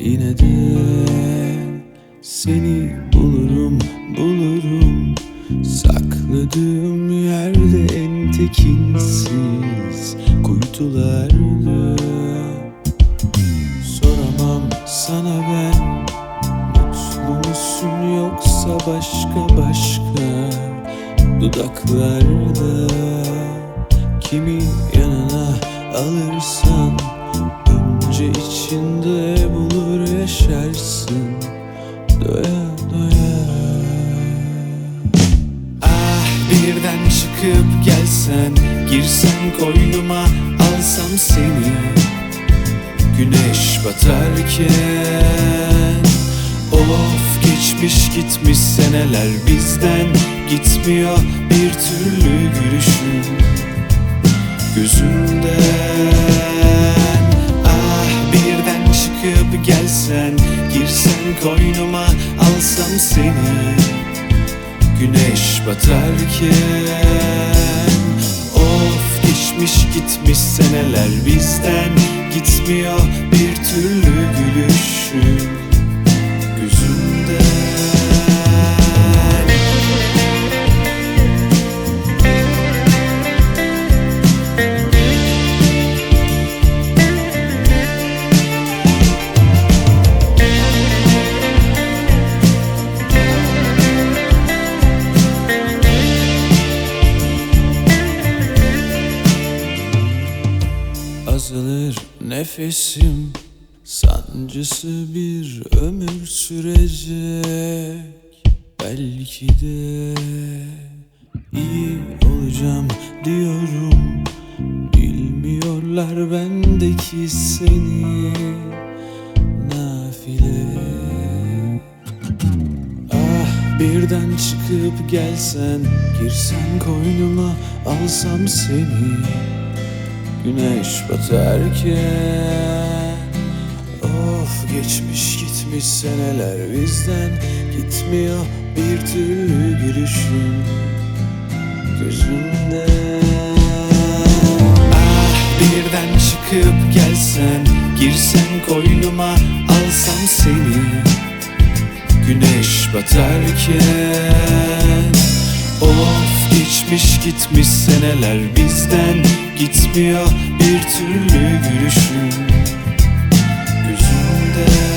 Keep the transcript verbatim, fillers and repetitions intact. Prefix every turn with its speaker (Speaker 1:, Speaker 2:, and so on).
Speaker 1: Yine de seni bulurum, bulurum. Sakladığım yerde en tekinsiz kuytularda. Soramam sana ben, mutlu musun yoksa başka başka dudaklarda. Kimi yanına alırsan önce içinde bulur yaşarsın doya doya. Ah, birden çıkıp gelsen, girsen koynuma, alsam seni güneş batarken. Of, geçmiş gitmiş seneler bizden, gitmiyor bir türlü gülüşün gözümden. Ah, birden çıkıp gelsen, girsen koynuma, alsam seni güneş batarken. Of, geçmiş gitmiş seneler bizden, gitmiyor bir türlü gülüşün gözümden. Azalır nefesim, sancısı bir ömür sürecek. Belki de iyi olacağım diyorum, bilmiyorlar bendeki seni nafile. Ah, birden çıkıp gelsen, girsen koynuma, alsam seni güneş batarken. Of, geçmiş gitmiş seneler bizden, gitmiyor bir türlü gülüşün gözümde. Ah, birden çıkıp gelsen, girsen koynuma, alsam seni güneş batarken. Of, geçmiş gitmiş seneler bizden, gitmiyor bir türlü gülüşün gözümde.